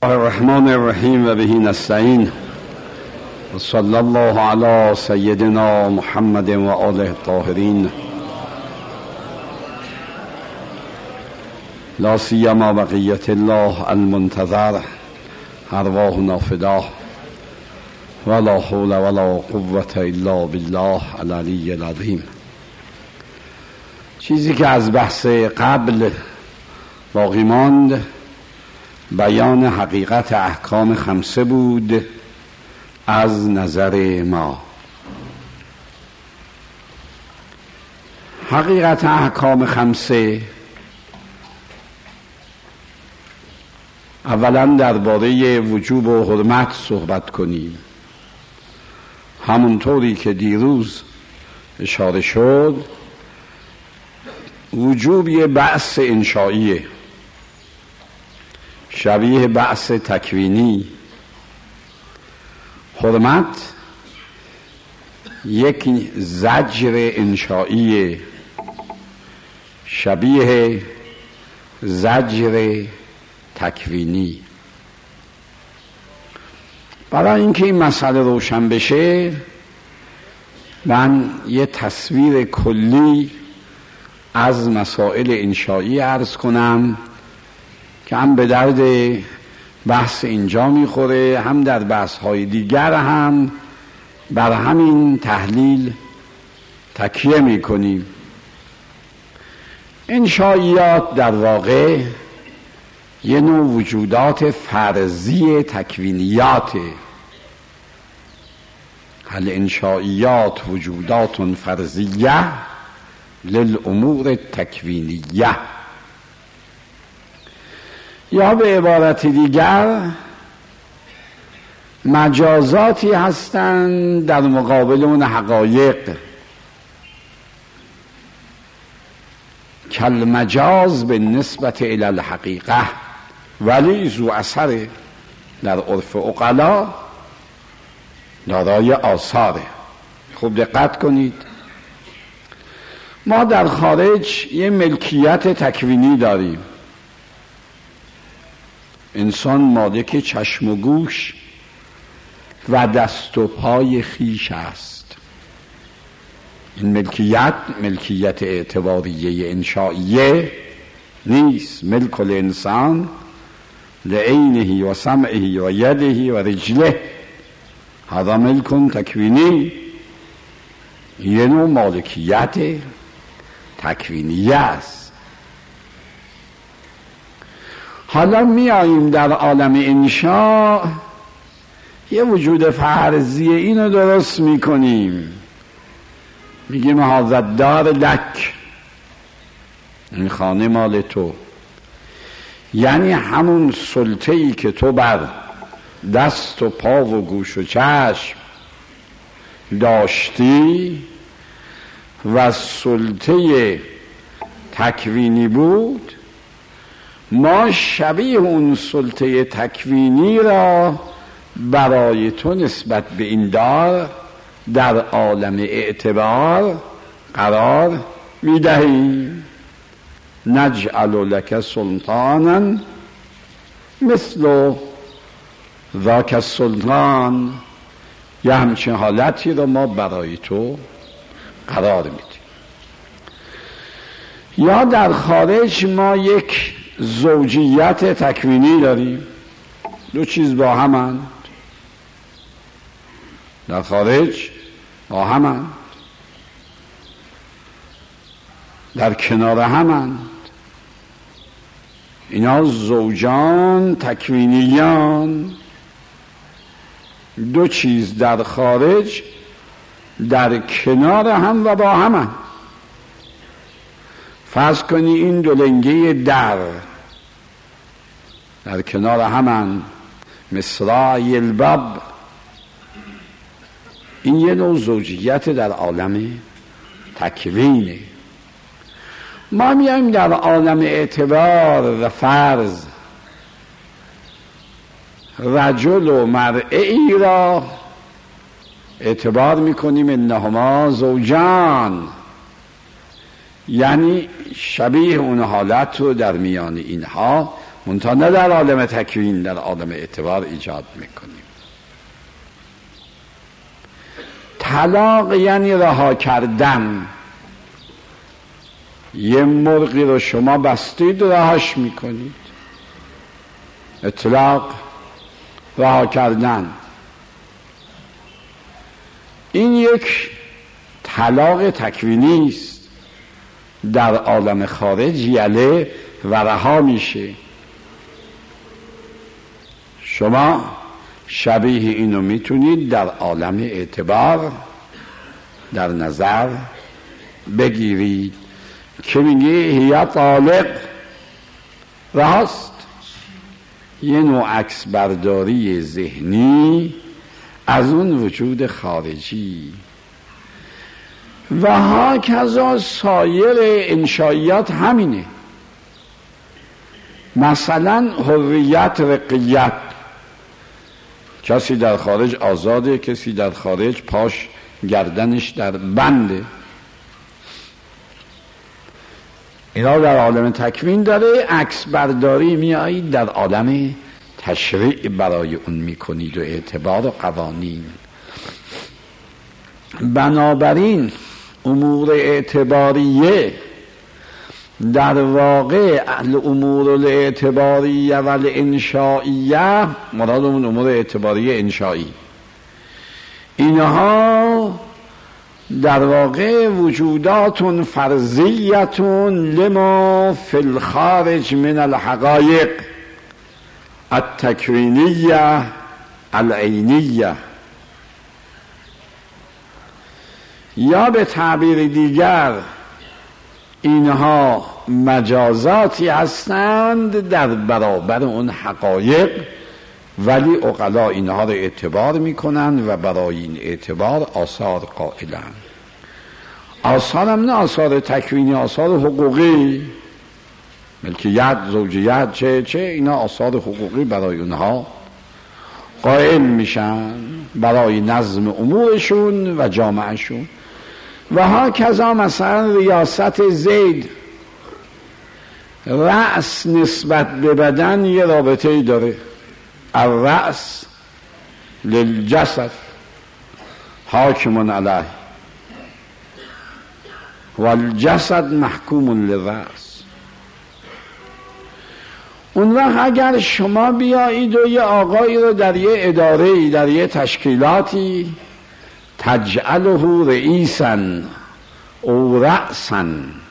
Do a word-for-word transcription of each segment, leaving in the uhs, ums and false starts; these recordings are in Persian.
الرحمن الرحیم و بهی نستعین و صلی الله علی سیدنا محمد و آله الطاهرین لا سیما بقیت الله المنتظر ارواحنا فداه ولا حول ولا قوة الا بالله العلی العظیم. چیزی که از بحث قبل باقی ماند بیان حقیقت احکام خمسه بود از نظر ما. حقیقت احکام خمسه اولا درباره وجوب و حرمت صحبت کنیم. همونطوری که دیروز اشاره شد، وجوب یه بحث انشائیه شبیه بحث تکوینی. حرمت یک زجر انشائیه شبیه زجر تکوینی. برای اینکه این مسئله روشن بشه من یه تصویر کلی از مسائل انشایی عرض کنم که هم به درد بحث اینجا میخوره، هم در بحث های دیگر هم بر همین تحلیل تکیه میکنیم. انشائیات در واقع یه نوع وجودات فرضی تکوینیاته. هل انشائیات وجودات فرضیه للامور تکوینیه، یا به عبارت دیگر مجازاتی هستند در مقابل اون حقایق، کالمجاز به نسبت الی الحقیقه، ولی ذو اثر در عرف عقلا دارای آثاره. خوب دقت کنید، ما در خارج یه ملکیت تکوینی داریم. انسان مالک چشم و گوش و دست و پای خیش است. این ملکیت ملکیت اعتباریه انشائیه نیست. ملک الانسان لعینه و سمعه و یده و رجله، هذا ملک تکوینی. یه نوع مالکیت تکوینیه است. حالا می آییم در عالم انشاء یه وجود فرضیه اینو درست می کنیم، میگیم هذا دار لک، این خانه مال تو. یعنی همون سلطه‌ای که تو بر دست و پا و گوش و چشم داشتی و سلطه تکوینی بود، ما شبیه اون سلطه تکوینی را برای تو نسبت به این دار در عالم اعتبار قرار میدهیم. نجعل لک سلطانا مثل ذاک السلطان، یه همچین حالتی را ما برای تو قرار میدیم. یا در خارج ما یک زوجیت تکوینی داریم، دو چیز با همند، در خارج با همند، در کنار همند. اینا زوجان تکوینیان، دو چیز در خارج در کنار هم و با همند. فرض کنی این دو لنگه در در کنار همند، مصراعی الباب. این یه نوع زوجیت در عالم تکوینه. ما میایم در عالم اعتبار و فرض رجل و مرئی را اعتبار میکنیم انهما زوجان، یعنی شبیه اون حالت رو در میان اینها منتها نه در عالم تکوین، در عالم اعتبار ایجاد میکنیم. طلاق یعنی رها کردن. یه مرغی رو شما بستید رهاش میکنید. اطلاق، رها کردن. این یک طلاق تکوینی است. در عالم خارج یله و رها میشه. شما شبیه اینو میتونید در عالم اعتبار در نظر بگیرید که میگه هی طالق، راست، یه نوع عکس برداری ذهنی از اون وجود خارجی. و هاکذا سایر انشائیات همینه. مثلا حریت، رقیت، کسی در خارج آزاده، کسی در خارج پاش گردنش در بنده. اینا در عالم تکوین داره. عکس برداری میایید در عالم تشریع برای اون میکنید و اعتبار و قوانین. بنابراین امور اعتباریه در واقع الامور الاعتباریه و الانشائیه، مراد اون امور اعتباریه انشایی، اینها در واقع وجودات فرضیت لما فی الخارج من الحقایق التکوینیه العینیه، یا به تعبیر دیگر اینها مجازاتی هستند در برابر اون حقایق، ولی عقلا اینها رو اعتبار میکنن و برای این اعتبار آثار قائلن. آثار هم نه آثار تکوینی، آثار حقوقی، ملکیت، زوجیت، چه چه اینا آثار حقوقی برای اونها قائل میشن برای نظم امورشون و جامعهشون. و ها کذا مثلا ریاست زید، رأس نسبت به بدن یه رابطه‌ای داره. الرأس للجسد حاکم علیه والجسد محکوم للرأس. اون وقت اگر شما بیایید و یه آقایی رو در یه اداره‌ای، در یه تشکیلاتی تجعله رئیسا او رأسا،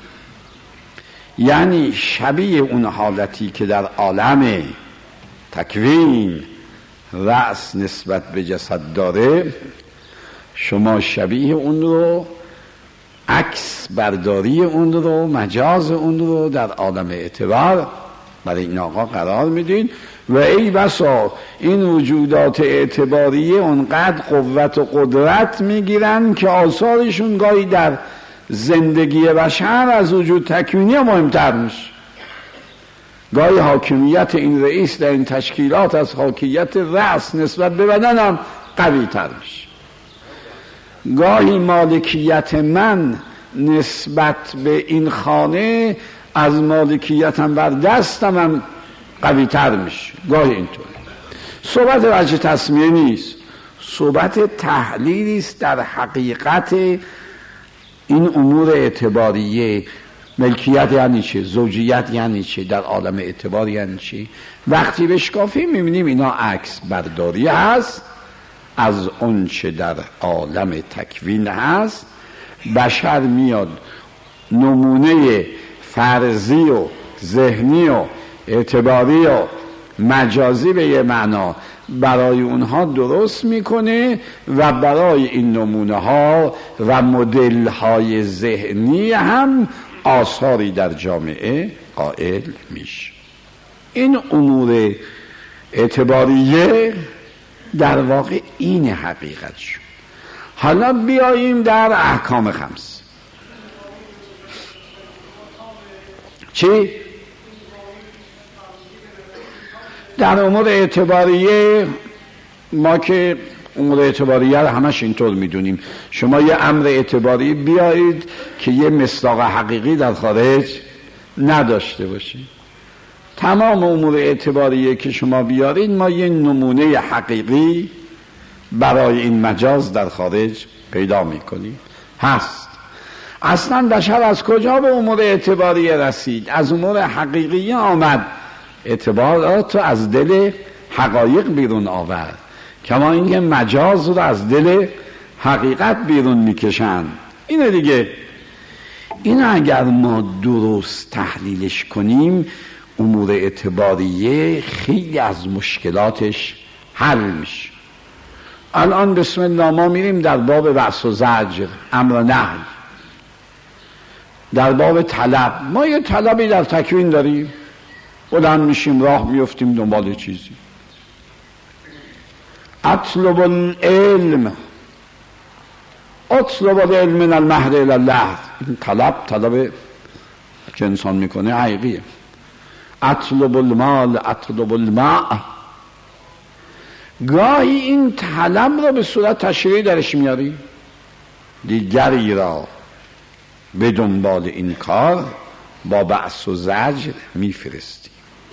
یعنی شبیه اون حالتی که در عالم تکوین رأس نسبت به جسد داره، شما شبیه اون رو، عکس برداری اون رو، مجاز اون رو در عالم اعتبار برای این آقا قرار میدین. و ای بسا این وجودات اعتباریه اونقدر قوت و قدرت میگیرن که آثارشون گاهی در زندگی بشر از وجود تکوینی مهمتر میشه. گاهی حاکمیت این رئیس در این تشکیلات از حاکمیت رأس نسبت به بدن هم قوی تر میشه. گاهی مالکیت من نسبت به این خانه از مالکیتم بر دستم هم قوی تر میشه. گاهی اینطور. صحبت وجه تسمیه نیست، صحبت تحلیلی است در حقیقت این امور اعتباریه. ملکیت یعنی چه؟ زوجیت یعنی چه؟ در عالم اعتبار یعنی چه؟ وقتی بشکافیم میبینیم اینا عکس برداری هست از اون چه در عالم تکوین هست. بشر میاد نمونه فرضی و ذهنی و اعتباری و مجازی به یه معنا برای اونها درست میکنه و برای این نمونه ها و مدل های ذهنی هم آثاری در جامعه قائل میشه. این امور اعتباریه در واقع این حقیقت شد. حالا بیاییم در احکام خمس. چی؟ در امور اعتباریه ما که امور اعتباریه رو همش اینطور میدونیم. شما یه امر اعتباری بیایید که یه مصداق حقیقی در خارج نداشته باشه. تمام امور اعتباریه که شما بیارین ما یه نمونه حقیقی برای این مجاز در خارج پیدا میکنیم. هست. اصلا بشر از کجا به امور اعتباریه رسید؟ از امور حقیقی آمد، اعتبارات رو از دل حقایق بیرون آورد. کما اینکه مجاز رو از دل حقیقت بیرون میکشن. اینه دیگه. این اگر ما درست تحلیلش کنیم امور اعتباریه خیلی از مشکلاتش حل میشه. الان بسم الله ما میریم در باب وعظ و زجر، امر و نهی، در باب طلب. ما یه طلبی در تکوین داریم، بلند میشیم راه میفتیم دنبال چیزی. اطلب العلم اطلب العلم من المهد الى اللحد. این طلب طلب که انسان میکنه حقیقیه. اطلب المال اطلب الماء. گاهی این طلب رو به صورت تشریعی درش میاری، دیگری را به دنبال این کار با بأس و زجر میفرستی.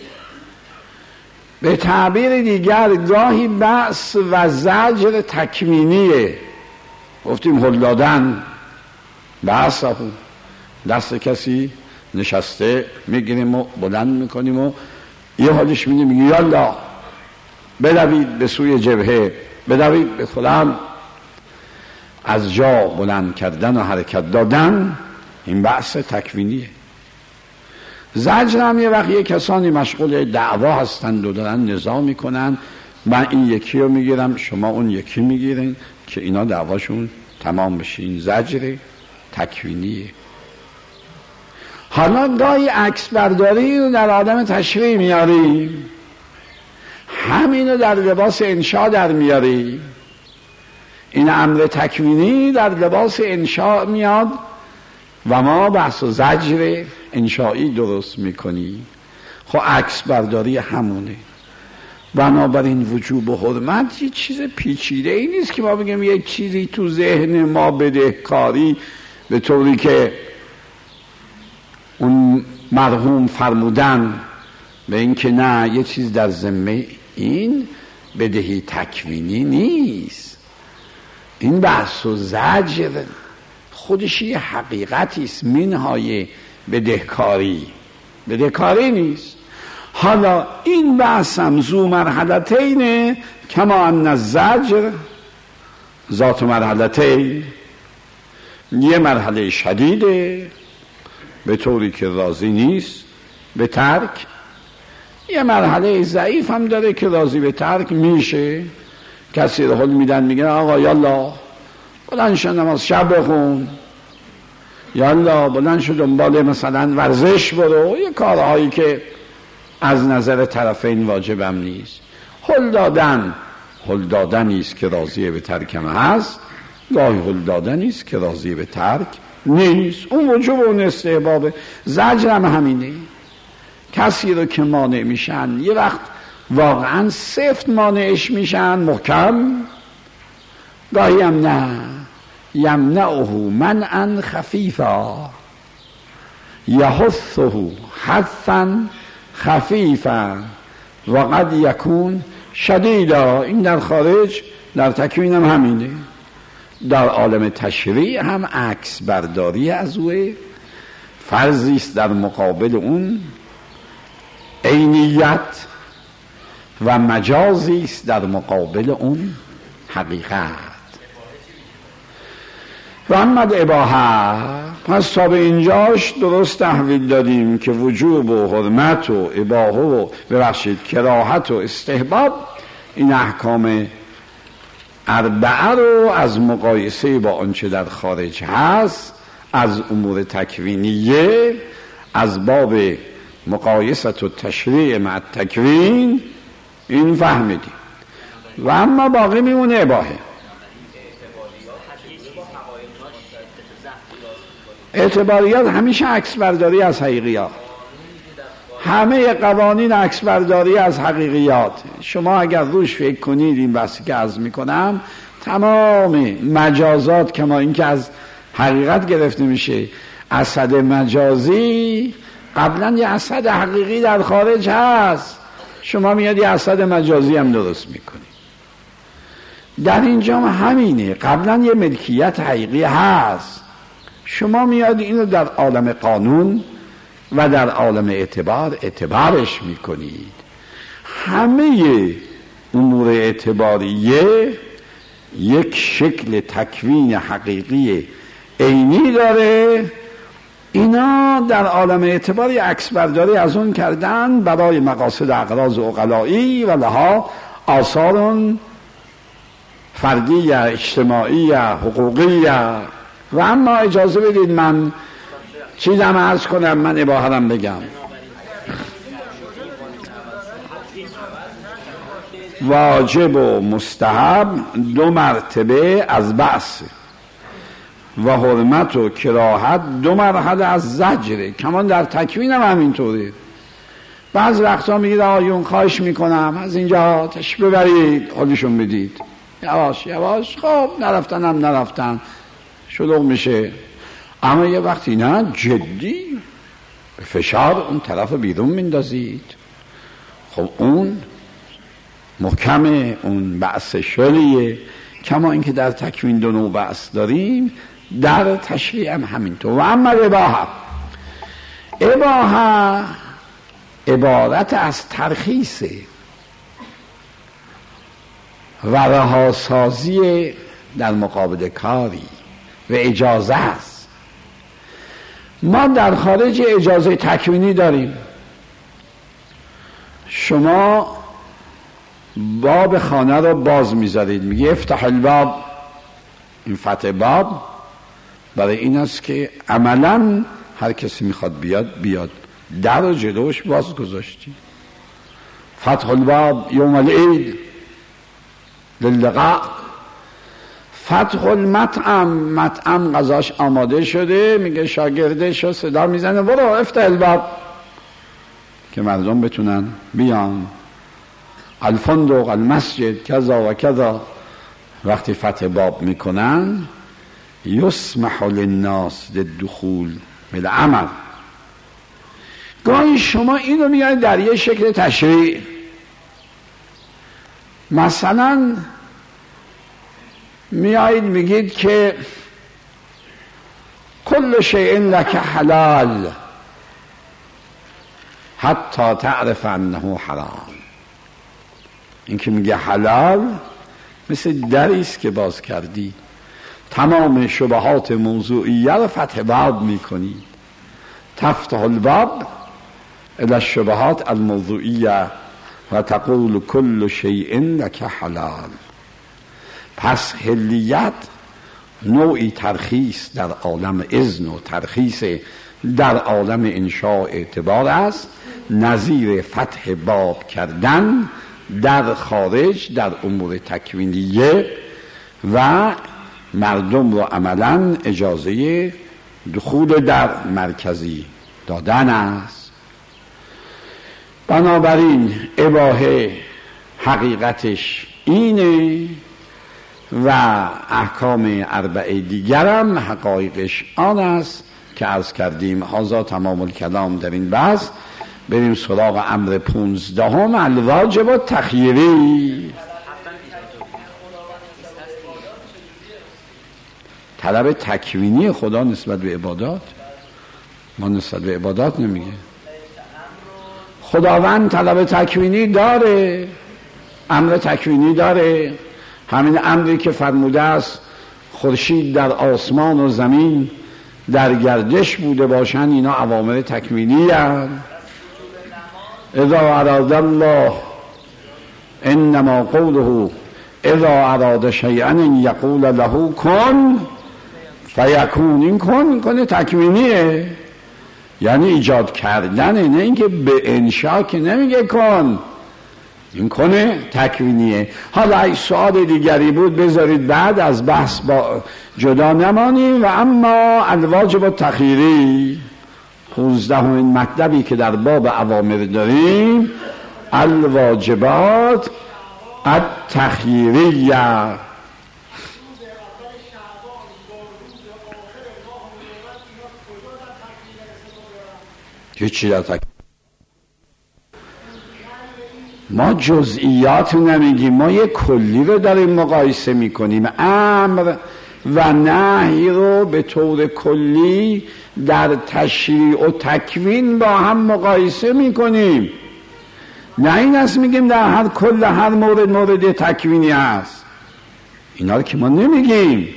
به تعبیر دیگر گاهی بأس و زجر تکوینیه. گفتیم هل دادن، بأس دست کسی نشسته میگیریم و بلند میکنیم و یه حالش میدیم میگه یالا بدوید به سوی جبهه، بدوید به فلان. از جا بلند کردن و حرکت دادن این بحث تکوینیه. زجر هم یه وقت یه کسانی مشغول دعوا هستند و دارن نزاع میکنن، من این یکی رو میگیرم شما اون یکی میگیرین که اینا دعواشون تمام بشه. این زجر تکوینیه. حالا گاهی عکس برداری رو در آدم تشریع میاریم، همینو در لباس انشاء در میاری. این امر تکوینی در لباس انشاء میاد و ما بحث و زجر انشایی درست میکنی. خب عکس برداری همونه. بنابراین وجوب و حرمت یه چیز پیچیده ای نیست که ما بگیم یک چیزی تو ذهن ما بدهکاری به طوری که اون مرحوم فرمودن به این که نه یه چیز در ذمه این بدهی تکوینی نیست. این بحث و زجر خودش یه حقیقتی است، منهای بدهکاری بدهکاری نیست. حالا این بحث هم ذو مرحلتینه کما ان الزجر ذات مرحلتین. یه مرحله شدیده به طوری که راضی نیست به ترک، یه مرحله ضعیف هم داره که راضی به ترک میشه. کسی رو حل میدن میگن آقا یالا بلند شو نماز شب بخون، یالا بلند شو دنبال مثلا ورزش برو، یه کارهایی که از نظر طرفین واجبم نیست. حل دادن حل دادنی است که راضی به ترکم هست، گاهی حل دادنی است که راضی به ترک نیست. اون وجوب و اون استحبابه. زجرم همینه. کسی رو که مانع میشن یه وقت واقعا سفت مانعش میشن محکم، گاهی هم نه یمنعه منعا خفیفا یحثه حثا خفیفا و قد یکون شدیدا. این در خارج در تکوین هم همینه. در عالم تشریع هم عکس برداری از اوه، فرضی است در مقابل اون عینیت و مجازی است در مقابل اون حقیقت. و اما اباحه، پس تا به اینجاش درست تحویل دادیم که وجوب و حرمت و اباحه و ببخشید کراهت و استحباب این احکام اربعه رو از مقایسه با آنچه در خارج هست از امور تکوینیه، از باب مقایست و تشریع مع تکوین این فهمیدیم. و اما باقی میمونه اباحه. اعتباریات همیشه عکس برداری از حقیقیات، همه قوانین عکس برداری از حقیقیات. شما اگر روش فکر کنید این بحثی که عرض میکنم، تمام مجازات کما این که از حقیقت گرفته میشه، اسد مجازی قبلا یه اسد حقیقی در خارج هست، شما میاد یه اسد مجازی هم درست میکنی. در اینجا همینه، قبلا یه ملکیت حقیقی هست، شما میاد اینو در عالم قانون و در عالم اعتبار اعتبارش میکنید. همه امور اعتباریه یک شکل تکوین حقیقی عینی داره. اینا در عالم اعتباری عکس برداری از اون کردن برای مقاصد اغراض عقلایی و لها آثار فردی اجتماعی حقوقی. و اما اجازه بدید من چیزم عرض کنم، من اباحتم بگم. واجب و مستحب دو مرتبه از بعث و حرمت و کراهت دو مرحله از زجره. کمان در تکوین هم همینطوره. بعض وقتا میگید آیون خواهش میکنم از اینجا تش ببرید، حالشون بدید، یواش یواش، خب نرفتن هم نرفتن، شلوغ میشه. اما یه وقتی نه، جدی به فشار اون طرف بیرون میندازید. خب اون محکمه، اون بعث شلیه. کما اینکه در تکوین دو نوع بعث داریم، در تشریع هم همینطور. و اما اباحه، اباحه عبارت از ترخیصه و رهاسازی در مقابل کاری و اجازه است. ما در خارج اجازه تکوینی داریم. شما باب خانه رو باز میذارید، میگه افتح الباب. این فتح باب برای این است که عملا هر کسی میخواد بیاد بیاد. در و جلوش باز گذاشتی. فتح الباب یوم العید للقاء. فتح المطعم، مطعم غذاش آماده شده، میگه شاگردش صدا میزنه برو افتح الباب که مردم بتونن بیان. الفندق، المسجد، کذا و کذا. وقتی فتح باب میکنن یسمح للناس للدخول بالعمل. گاهی شما اینو میگید در یه شکل تشریع. مثلا میایید میگید که کل شیء لک حلال حتی تعرف انه حرام. این که میگه حلال مثل دریست که باز کردی، تمام شبهات موضوعیه رو فتح باب میکنی. تفتح الباب الى الشبهات الموضوعیه و تقول کل شیء لک حلال. پس حلیت نوعی ترخیص در عالم اذن و ترخیص در عالم انشاء اعتبار است، نظیر فتح باب کردن در خارج در امور تکوینیه و مردم رو عملا اجازه دخول در مرکزی دادن است. بنابراین اباحه حقیقتش اینه و احکام اربعه دیگرم حقایقش آن است که عرض کردیم. هذا تمام الکلام در این بحث. بریم سراغ امر پونزدهم، الواجب التخییری. طلب تکوینی خدا نسبت به عبادات. ما نسبت به عبادات نمیگه. خداوند طلب تکوینی داره، امر تکوینی داره. همین امری که فرموده است خورشید در آسمان و زمین در گردش بوده باشند، اینا اوامر تکوینی هستند. اذا اراد الله انما قوله اذا اراد شیئا یقول له کن فیکون. این کن کن تکوینیه، یعنی ایجاد کردنه، نه اینکه به انشا که نمیگه کن. این کنه تکوینیه. حالا ای سؤال دیگری بود بذارید بعد از بحث با جدا نمانیم. و اما الواجب التخییری، پونزدهمین مطلبی که در باب اوامر داریم، الواجبات التخییریه. هیچی در تکوین. ما جزئیات نمیگیم، ما یه کلی رو داریم مقایسه میکنیم. امر و نهی رو به طور کلی در تشریع و تکوین با هم مقایسه میکنیم. نه این است میگیم در هر کل هر مورد مورد تکوینی هست. اینا رو که ما نمیگیم.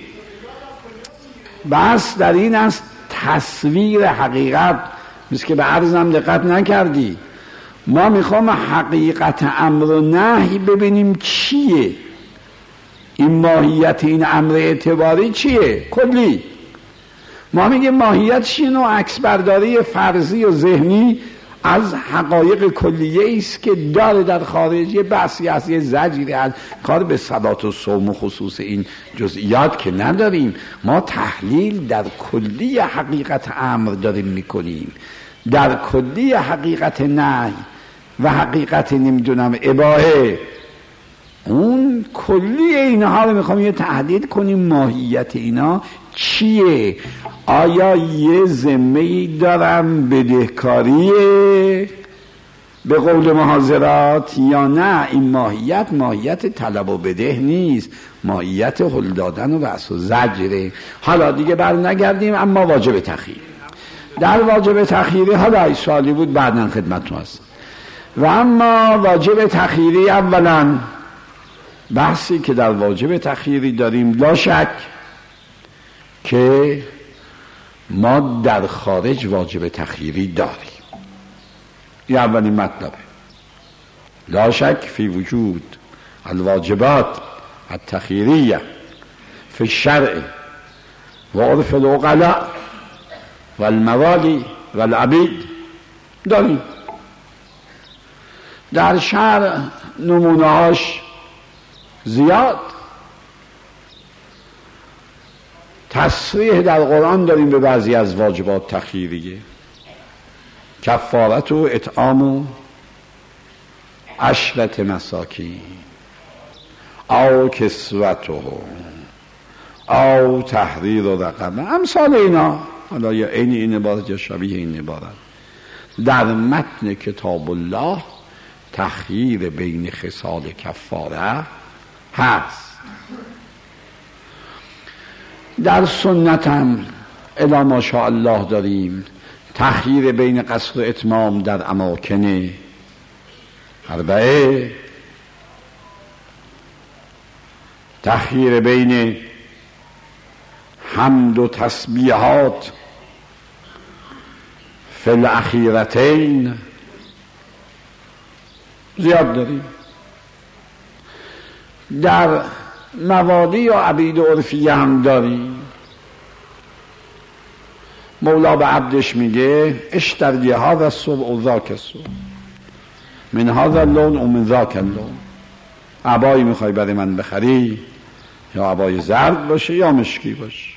بس در این است تصویر حقیقت، مثل که به عرضم دقت نکردی، ما میخوام حقیقت امر و نهی ببینیم چیه، این ماهیت این امر اعتباری چیه کلی. ما میگیم ماهیت چیه؟ نوع عکس برداری فرضی و ذهنی از حقایق کلیه است که داره در خارج. یه بحثی از یه زجری از کار به صلات و صوم و خصوص این جزئیات که نداریم. ما تحلیل در کلی حقیقت امر داریم میکنیم، در کلی حقیقت نهی و حقیقت نمیدونم اباحه. اون کلی اینها رو میخوام یه تحلیل کنیم، ماهیت اینا چیه. آیا یه ذمه‌ای دارم بدهکاریه به قول محاضرات یا نه؟ این ماهیت ماهیت طلب و بده نیست، ماهیت هل دادن و بحث و زجره. حالا دیگه بر نگردیم. اما واجب تخییر، در واجب تخییری حالا این سوالی بود بعداً خدمتتون هستم. و اما واجب تخییری، اولا بحثی که در واجب تخییری داریم، لا شک که ما در خارج واجب تخییری داریم. این اولین مطلبه. لا شک فی وجود الواجبات التخییریه فی الشرع و عرف العقلاء و الموالی و العبید داریم. در شرع نمونهاش زیاد، تصریح در قرآن داریم به بعضی از واجبات تخییریه، کفارت و اطعام و عشرت مساکین او کسوت او تحریر و رقبه، امثال اینا. حالا یا این این عبارت یا شبیه این عبارت. در متن کتاب الله تخییر بین خصال کفاره هست. در سنت هم الی ماشاء الله داریم تخییر بین قصر و اتمام در اماکن اربعه، تخییر بین حمد و تسبیحات فی الاخیرتین زیاد داریم. در موالی یا عبید و عرفیه هم داریم. مولا به عبدش میگه اشتری هذا الصبح و ذاک الصبح، من هذا اللون و من ذاک اللون. عبایی میخوای برای من بخری، یا عبای زرد باشه یا مشکی باشه.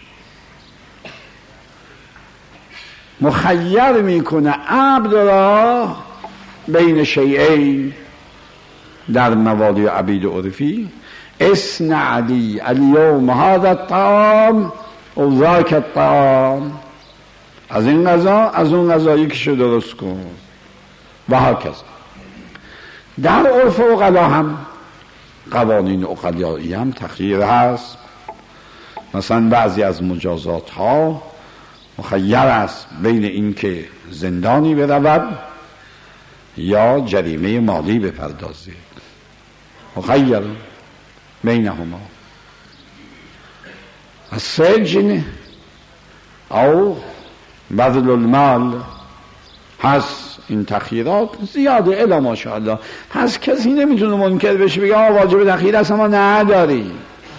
مخیر میکنه عبد را بین شیئین در موالی عبید و عرفی. اصنع لی اليوم هذا الطعام و ذاک الطعام، از این غذا از اون غذا یکیشو درست کن و هکذا. در عرف عقلا هم قوانین عقلایی هم تخییر هست. مثلا بعضی از مجازات ها مخیر است بین این که زندانی برود یا جریمه مالی بپردازه، مخیر بینهما. السجن او بذل المال هست. این تخییرات زیاده الا ماشاءالله. پس کسی نمیتونه منکر بشه بگه آه واجب تخییر است ما نداریم.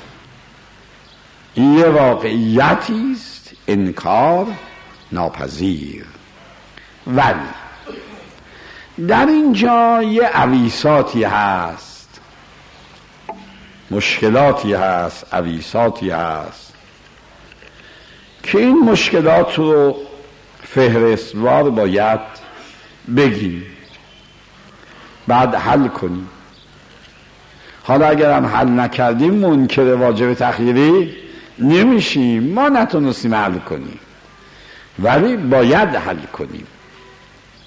این یه واقعیتی است انکار ناپذیر. ولی در اینجا یه عویساتی هست، مشکلاتی هست، عویساتی هست که این مشکلات رو فهرستوار باید بگیم بعد حل کنیم. حالا اگر هم حل نکردیم منکر واجب تخییری نمیشیم، ما نتونستیم حل کنیم ولی باید حل کنیم.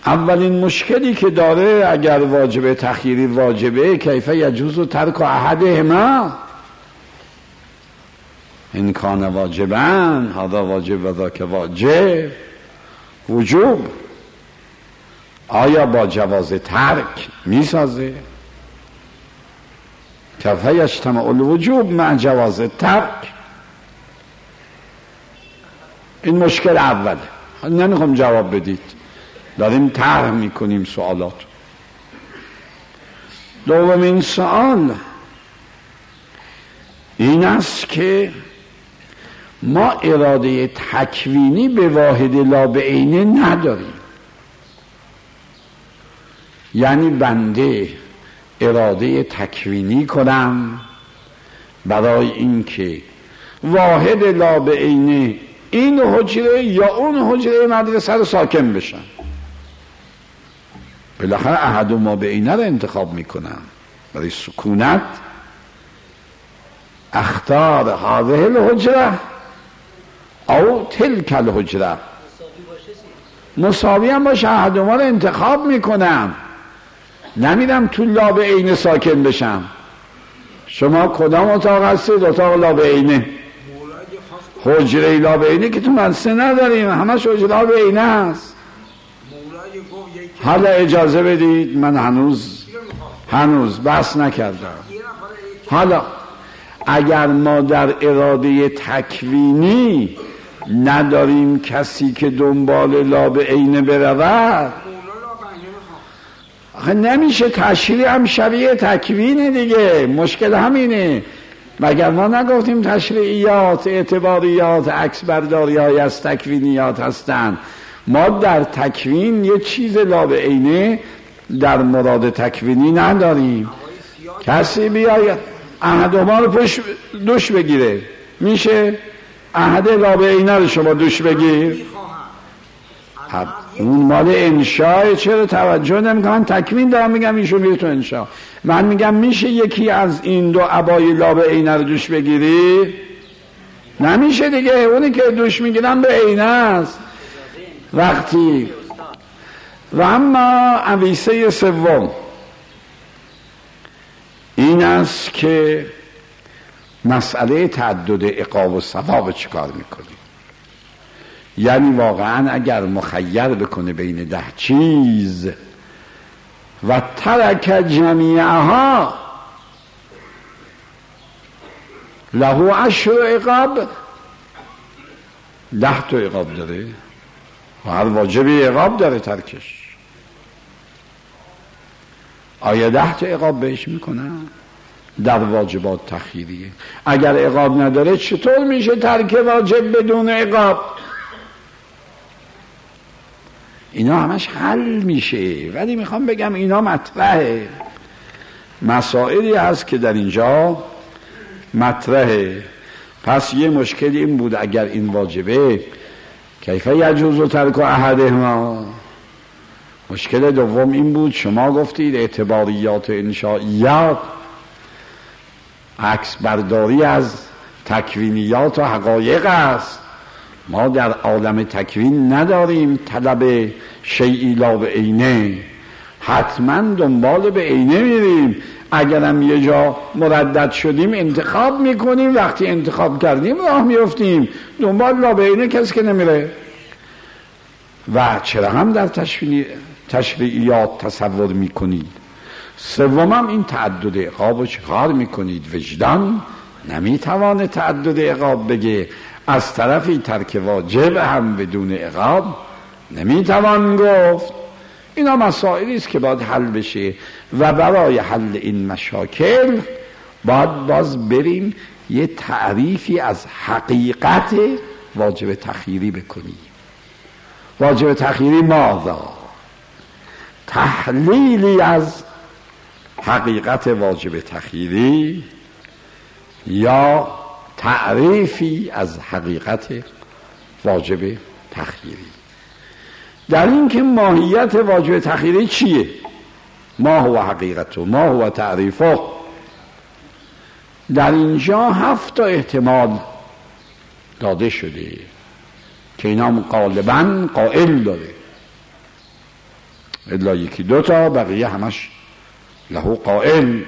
اولین مشکلی که داره اگر واجب تخییری واجبه کیف یجوز ترک احدهما، این کان واجبن هذا واجب و ذاک واجب وجوب، آیا با جواز ترک میسازه؟ کیف یجتمع الوجوب مع جواز ترک؟ این مشکل اوله. نمیخوام جواب بدید، داریم طرح میکنیم سوالات. دومین سوال این است که ما اراده تکوینی به واحد لا به عینه نداریم. یعنی بنده اراده تکوینی کنم برای اینکه واحد لا به عینه این حجره یا اون حجره مدرسه رو ساکن بشن، بالاخره احد ما به اینه رو انتخاب میکنم برای سکونت. اختار هذه الحجره او تلک الحجره، مساوی هم باشه احد ما رو انتخاب میکنم، نمیدم تو لا به عینه ساکن بشم. شما کدام اتاق هستید؟ اتاق لا به عینه. حجره لا به عینه که تو مدرسه نداریم، همش حجره لا به عینه هست. حالا اجازه بدید، من هنوز هنوز بحث نکردم. حالا اگر ما در اراده تکوینی نداریم کسی که دنبال لا به عینه برود، آخه نمیشه. تشریع هم شبیه تکوینه دیگه، مشکل همینه. مگر ما نگفتیم تشریعیات اعتباریات عکس برداری های از تکوینیات هستن؟ ما در تکوین یه چیز لا به عینه در مراد تکوینی نداریم. کسی بیاید احد ما رو پشت دوش بگیره، میشه احد لا به عینه رو شما دوش بگیر؟ اون مال انشاء، چرا توجه نمیکنم؟ من تکوین دارم میگم، ایشون میره تو انشاء. من میگم میشه یکی از این دو عبای لا به عینه رو دوش بگیری؟ نمیشه دیگه، اونی که دوش میگیرم به عینه است. وقتی و اما عویسه سوم این است که مسئله تعدد عقاب و ثواب چیکار میکنی؟ یعنی واقعا اگر مخیر بکنه بین ده چیز و ترک جمیعها له عشر عقاب، ده تا عقاب داره و هر واجبی عقاب داره ترکش. آیا ده تا عقاب بهش میکنن؟ در واجبات تخییریه. اگر عقاب نداره چطور میشه ترک واجب بدون عقاب؟ اینا همش حل میشه، ولی میخوام بگم اینا مطرحه، مسائلی هست که در اینجا مطرحه. پس یه مشکل این بود اگر این واجبه کیف یجوز ترک احدهما. مشکل دوم این بود شما گفتید اعتباریات و انشائیات عکس برداری از تکوینیات و حقایق است. ما در عالم تکوین نداریم طلب شیئی لا به عینه، حتما دنبال به عینه میریم. اگرم یه جا مردد شدیم انتخاب میکنیم، وقتی انتخاب کردیم راه میفتیم. دنبال لا به عینه کسی که نمیره. و چرا هم در تشریعیات تصور میکنید؟ سومم این تعدد عقاب رو چکار میکنید؟ وجدان نمیتوانه تعدد عقاب بگه، از طرفی ترک واجب هم بدون عقاب نمیتوان گفت. اینا مسائلی است که باید حل بشه و برای حل این مشاکل باید باز بریم یه تعریفی از حقیقت واجب تخییری بکنیم. واجب تخییری ماذا؟ تحلیلی از حقیقت واجب تخییری یا تعریفی از حقیقت واجب تخییری. در این که ماهیت واجب تخییری چیه؟ ما هو حقیقته، ما هو تعریفه. در اینجا هفت تا احتمال داده شده که اینا غالباً قائل داره. الا یکی دوتا، بقیه همش له قائل.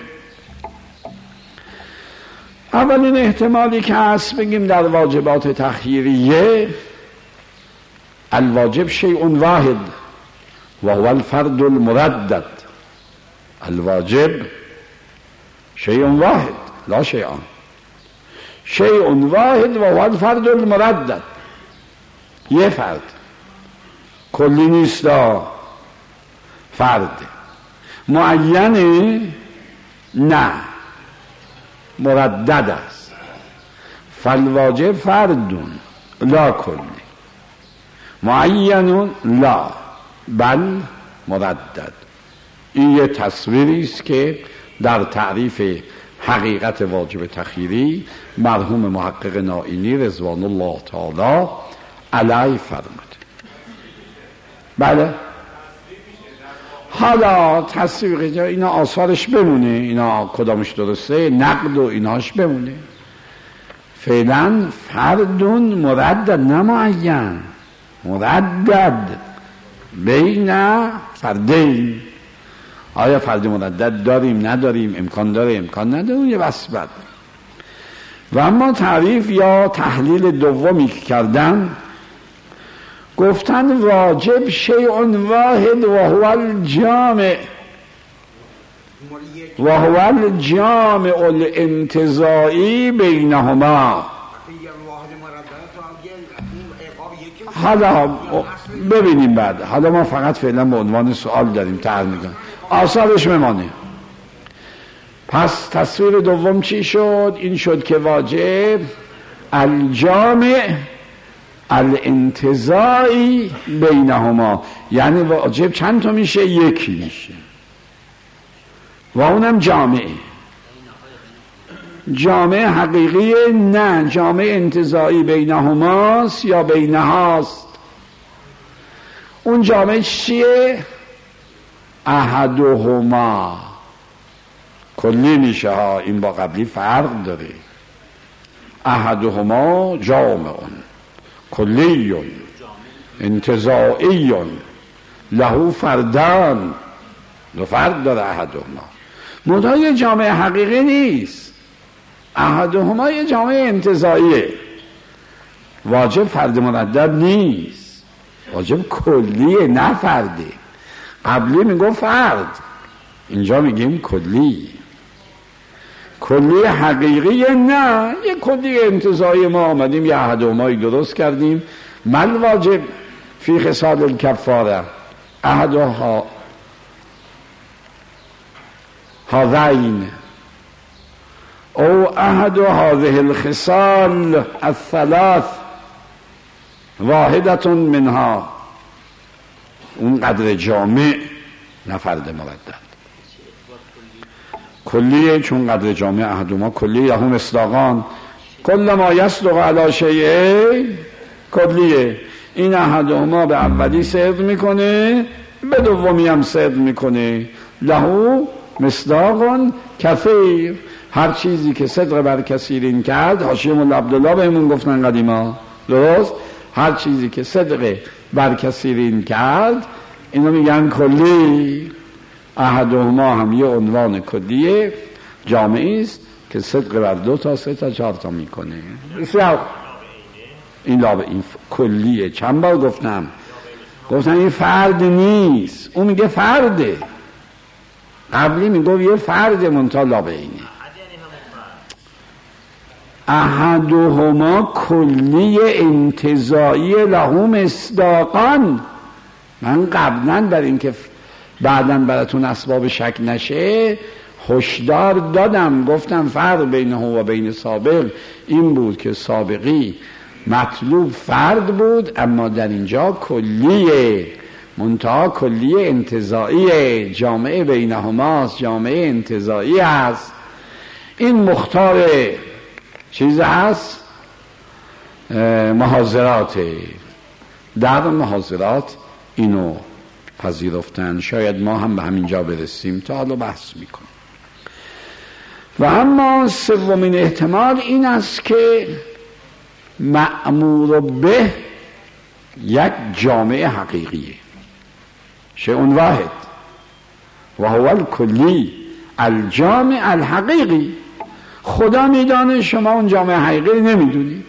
اولین احتمالی که هست بگیم در واجبات تخییریه الواجب شیء واحد و هو الفرد المردد. الواجب شیء واحد لا شیئان، شیء واحد و هو الفرد المردد، یه فرد، کلی نیست، فرد معینه نه، مردد است. فالواجب فردون لا کلی، معین لا بل مردد. این یه تصویری است که در تعریف حقیقت واجب تخییری مرحوم محقق نائینی رضوان الله تعالی علیه فرمود. بله حالا تصویر اینا آثارش بمونه، اینا کدامش درسته، نقد و ایناش بمونه. فعلا فردون مردد نه معین، مردد بین فردین. آیا فرد مردد داریم نداریم، امکان داره امکان نداره، یه بس بد. و اما تعریف یا تحلیل دومی که کردن گفتن واجب شیء واحد و هو الجامع و هو الجامع الانتزاعی بینهما. حالا ببینیم بعد، حالا ما فقط فعلا به عنوان سوال داریم طرح میکنیم، آثارش میمانه. پس تصویر دوم چی شد؟ این شد که واجب الجامع الانتزاعی بینهما، یعنی واجب چند تا میشه؟ یکی میشه و اونم جامعه. جامعه حقیقی نه، جامعه انتزاعی بینهماست یا بینهاست. اون جامعه چیه؟ احدهما کلی میشه ها، این با قبلی فرق داره. احدهما جامعون کلیون انتزاعیون له فردان، دو فرد داره احدهما. منتها یه جامعه حقیقی نیست، احدهما یه جامعه انتزاعیه. واجب فرد مردد نیست، واجب کلیه نه فرده. قبلی میگم فرد، اینجا میگیم کلی. کلی حقیقی نه، یه کلی انتزاعی. ما آمدیم یه احدهمایی درست کردیم. من واجب فی خصال الکفاره احدها هذین او احد هذه الخصال الثلاث واحدة منها. اون قدر جامع نه فرد مردد، کلیه. چون قدر جامع احدهما کلیه هم اصداقان کل ما یصدق علی شیء کلیه. این احدهما به اولی صدق میکنه، به دومی هم صدق میکنه. له مصداق کثیر، هر چیزی که صدق بر کثیرین کرد، حاشیه مولا عبدالله بهمون گفتن قدیما، درست؟ هر چیزی که صدق بر کثیرین کرد اینو میگن کلی. احدهما هم یه عنوان کلیه، جامعی است که صدق بر دو تا سه تا چهار تا میکنه. بسیار این لابه این کلیه. چند بار گفتم گفتم این فرد نیست، اون میگه فرده. قبلی میگه یه فرد منتها لابه اینه. احدهما کلی انتزاعی لهم اصداقان. من قبلا بر این که بعداً براتون اسباب شک نشه هشدار دادم، گفتم فرق بین هو و بین سابق این بود که سابقی مطلوب فرد بود، اما در اینجا کلیه، منتها کلیه انتزاعیه، جامعه بینهماست، جامعه انتزاعی است. این مختار چیز هست، محاضرات. در محاضرات اینو پذیرفتن، شاید ما هم به همین جا برسیم، تا حالا بحث میکنیم. و اما سومین احتمال این است که مأمور به یک جامعه حقیقیه، شیء واحد و هو الکلی الجامع الحقیقی. خدا میدانه، شما اون جامع حقیقی نمیدونید.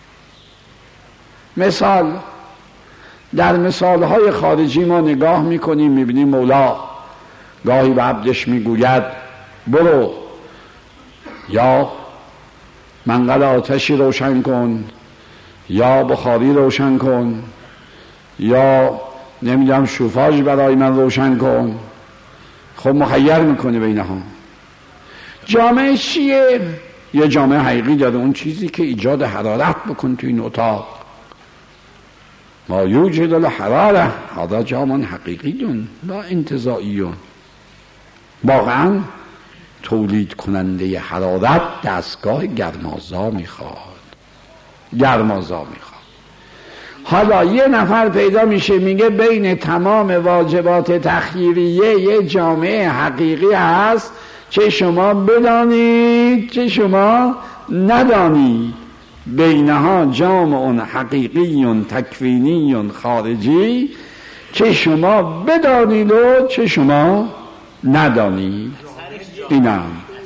مثال، در مثالهای خارجی ما نگاه میکنیم میبینیم مولا گاهی به عبدش میگوید برو یا منقل آتشی روشن کن، یا بخاری روشن کن، یا نمیدونم شوفاژ برای من روشن کن. خب مخیر میکنه بینها. جامعه چیه؟ یه جامعه حقیقی داره، اون چیزی که ایجاد حرارت بکن تو این اتاق. ما یوجد الحراره هذا جامع حقیقیون لا انتزاعیون. واقعا تولید کننده حرارت دستگاه گرمازا میخواد، گرمازا میخواد. حالا یه نفر پیدا میشه میگه بین تمام واجبات تخییریه یه جامعه حقیقی هست، چه شما بدانید چه شما ندانید. بینها جامع حقیقی تکوینی خارجی، چه شما بدانید و چه شما ندانید. اینم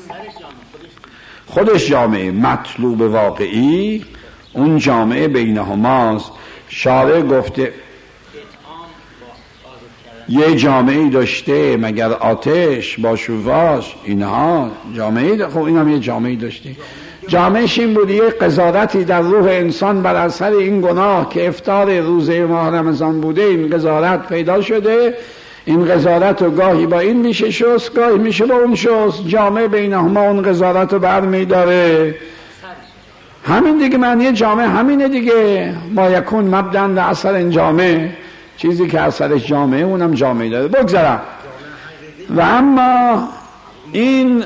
خودش جامعه مطلوب واقعی، اون جامعه بینهماست. شارع گفته یه جامعه داشته مگر آتش با شوفاژ اینها جامعه. خب این هم یه جامعه داشته. جامعهش این بود یه قضاوتی در روح انسان بر اثر این گناه که افطار روزه ماه رمضان بوده، این قضاوت پیدا شده. این قضاوت رو گاهی با این میشه شست، گاهی میشه با اون شست. جامعه بینهما اون قضاوت رو بر میداره. همین دیگه معنی جامعه همینه دیگه. ما یکون مبدأ لأثر این جامعه، چیزی که اثرش جامعه اونم جامعه داره. بگذارم. و اما این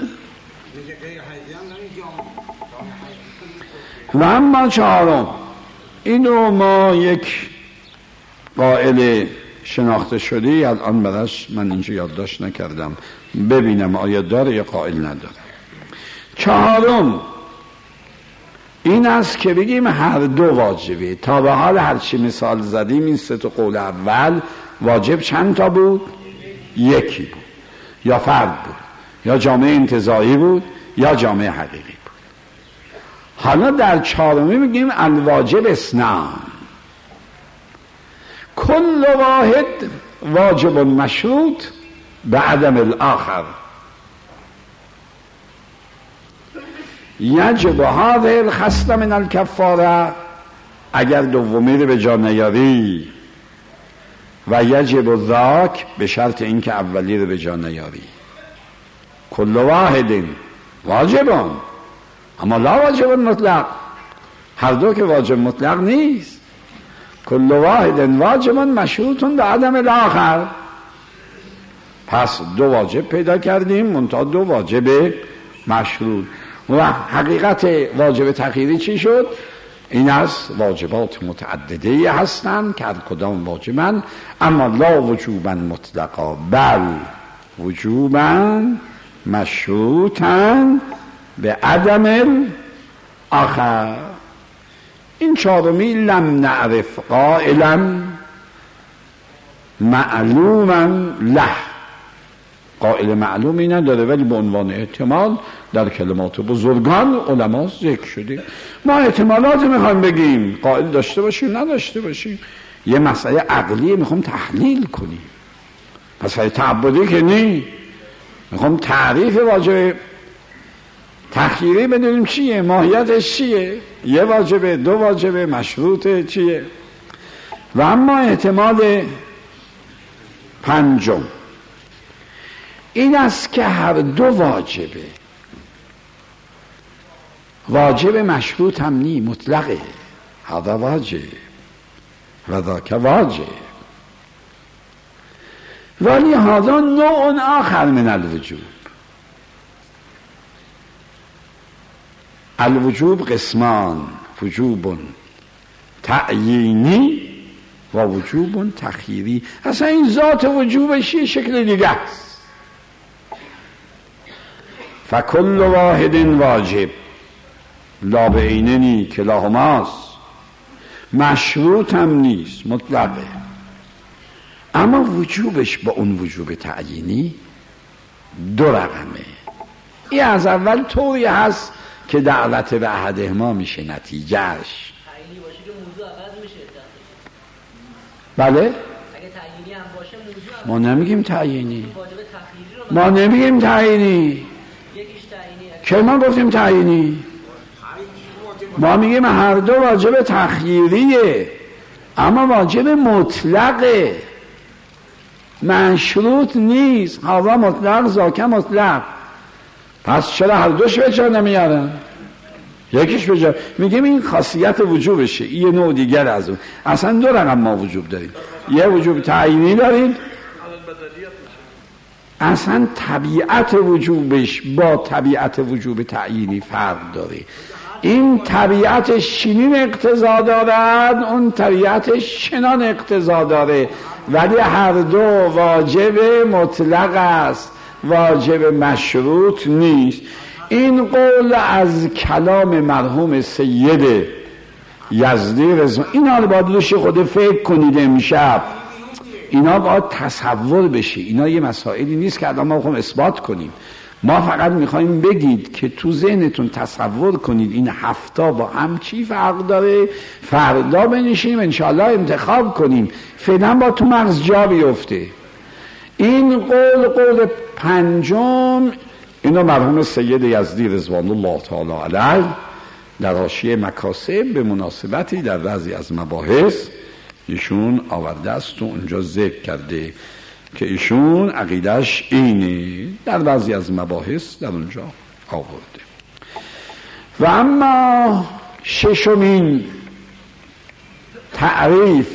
و اما چهارم، اینو ما یک قائل شناخته شده الان براش من اینجا یادداشت نکردم، ببینم آیا داره یا قائل نداره. چهارم این است که بگیم هر دو واجبه. تا به حال هرچی مثال زدیم این سه تا قول اول واجب چند تا بود؟ یکی بود، یا فرد بود، یا جامعه انتزاعی بود، یا جامعه حقیقی بود. حالا در چهارمی میگیم الواجب اثنان کل واحد واجب مشروط به عدم الاخر. یجب هذه الخصلة من الکفاره، اگر دومی رو به جا نیاری، و یجب ذاک به شرط اینکه اولی رو به جا نیاری. کل واحد واجبان اما لا واجب مطلق، هر دو که واجب مطلق نیست. کل واحد واجبان مشروطون به عدم الاخر. پس دو واجب پیدا کردیم، منتها دو واجب مشروط. و حقیقت واجب تخییری چی شد؟ این است واجبات متعدده هستند که هر کدام واجبن، اما لا وجوبا مطلقا بل وجوبا مشروطا به عدم الاخر. این چهارمی لم نعرف قائلا معلوما له، قائل معلومی نداره ولی به عنوان احتمال در کلمات بزرگان علما ذکر شده. ما احتمالات میخوایم بگیم، قائل داشته باشیم نداشته باشیم. یه مسئله عقلیه میخوام تحلیل کنیم، مسئله تعبدی که نی. میخوام تعریف واجب تخییری بدونیم چیه، ماهیتش چیه، یه واجبه، دو واجبه، مشروطه چیه. و اما احتمال پنجم این است که هر دو واجبه. واجب مشروط هم نی، مطلقه. هذا واجب و ذاک واجب، ولی هذا نوع آخر من الوجوب. الوجوب قسمان، وجوب تعیینی و وجوب تخییری. اصلا این ذات وجوبش یه شکل دیگه است. فکل واحد واجب لا بعیننی کلاهماست، مشروط هم نیست، مطلقه. اما وجوبش با اون وجوب تعیینی دو رقمه. این از اول طوری هست که دعوت به احدهما میشه نتیجهش. تعیینی باشه که موضوع عوض میشه. بله؟ اگه تعیینی هم باشه موضوع ما نمیگیم تعیینی. واجب تخییری رو ما نمیگیم تعیینی. یکیش تعیینی. که ما گفتیم تعیینی؟ ما میگیم هر دو واجب تخییریه، اما واجب مطلقه، مشروط نیست. هوا مطلق ذاک مطلق. پس چرا هر دوش به جا نمیارن؟ یکیش به جا. میگیم این خاصیت وجوبشه، این یه نوع دیگر از اون. اصلا دو رقم ما وجوب داریم، یه وجوب تعیینی داریم، اصلا طبیعت وجوبش با طبیعت وجوب تعیینی فرق داره. این طبیعتش چنین اقتضا دارد، اون طبیعتش چنان اقتضا داره، ولی هر دو واجب مطلق است، واجب مشروط نیست. این قول از کلام مرحوم سید یزدی رضوان. اینا رو باید روش خود فکر کنید امشب، اینا باید تصور بشه. اینا یه مسائلی نیست که الان ما بخوایم اثبات کنیم، ما فقط میخوایم بگید که تو ذهنتون تصور کنید این هفتا با هم چی فرق داره، فردا بنشینیم انشاءالله انتخاب کنیم. فعلا با تو مغز جا بیفته. این قول قول پنجم، اینو مرحوم سید یزدی رضوان الله تعالی علیه در حاشیه مکاسب به مناسبتی در بعضی از مباحث ایشون آورده است و اونجا ذکر کرده که ایشون عقیدش اینه، در بعضی از مباحث در اونجا آورده. و اما ششمین تعریف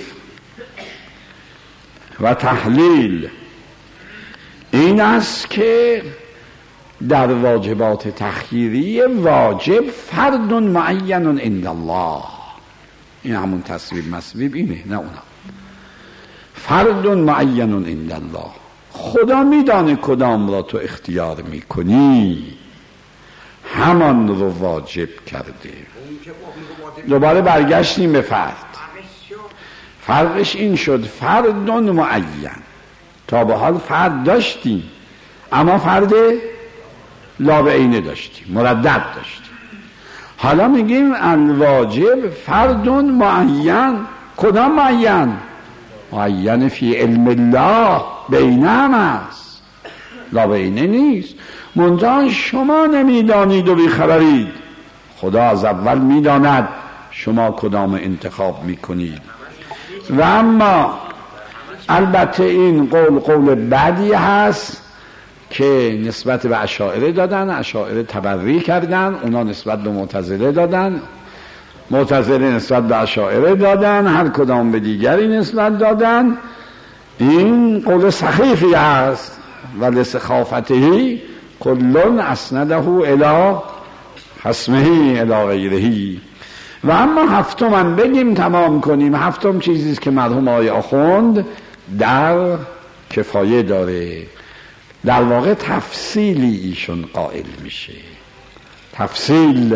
و تحلیل این است که در واجبات تخییری واجب فرد معین عند الله. این همون تصویب مسویب اینه، نه اونا. فرد معین عند الله، خدا میدانه کدام را تو اختیار میکنی، همان رو واجب کرده. دوباره برگشتیم به فرد. فرقش این شد فرد معین. تا به حال فرد داشتیم، اما فرد لا به عینه داشتیم، مردد داشتیم. حالا میگیم الواجب فرد معین. کدام معین؟ معین فی علم الله، بینه هم است، لا به عینه نیست. منتها شما نمیدانید و بیخبرید، خدا از اول میداند شما کدام انتخاب میکنید. و اما البته این قول قول بعدی هست که نسبت به اشاعره دادن، اشاعره تبری کردن، اونا نسبت به معتزله دادن، معتزله نسبت به اشاعره دادن، هر کدام به دیگری نسبت دادن. این قول سخیفی هست. و لسخافته کلون اسنده الی خصمه الی غیره. و اما هفتم هم بگیم تمام کنیم. هفتم چیزیست که مرحوم آقای آخوند در کفایه داره، در واقع تفصیلی ایشون قائل میشه. تفصیل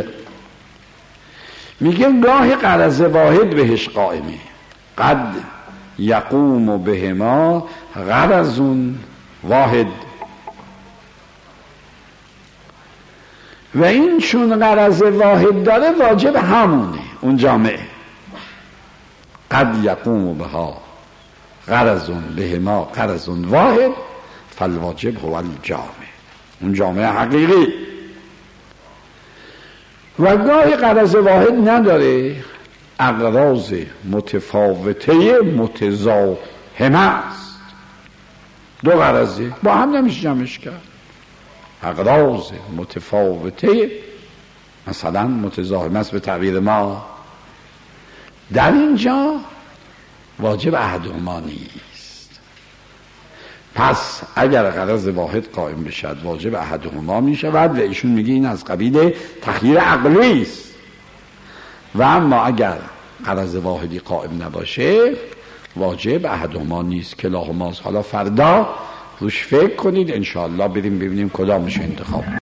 میگه گاه غرض واحد بهش قائمه، قد یقوم بهما غرض واحد. و این چون غرض واحد داره واجب همونه اون جامعه. قد یقوم بها غرض بهما غرض واحد فالواجب هو الجامع، اون جامعه حقیقی. و گاهی غرض واحد نداره، اغراض متفاوته متزاحمه است. دو غرضه با هم نمیشه جمعش کرد. اغراض متفاوته مثلا متزاحمه است به تعبیر ما. در اینجا واجب احدهما نیست. پس اگر غرض واحد قائم بشد واجب احدهما می شود و ایشون میگه این از قبیل تخییر عقلی است. و اما اگر غرض واحدی قائم نباشه واجب احدهما نیست، کلاهما. حالا فردا روش فکر کنید انشاءالله بریم ببینیم کدامش انتخاب